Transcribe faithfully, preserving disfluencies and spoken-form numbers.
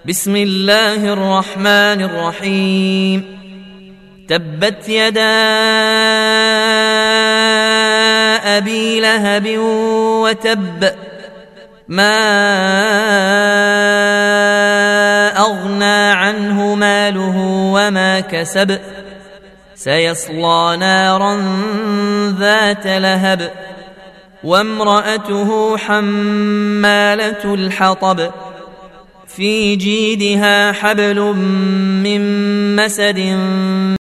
بسم الله الرحمن الرحيم تبت يدا أبي لهب وتب ما أغنى عنه ماله وما كسب سيصلى نارا ذات لهب وامرأته حمالة الحطب في جيدها حبل من مسد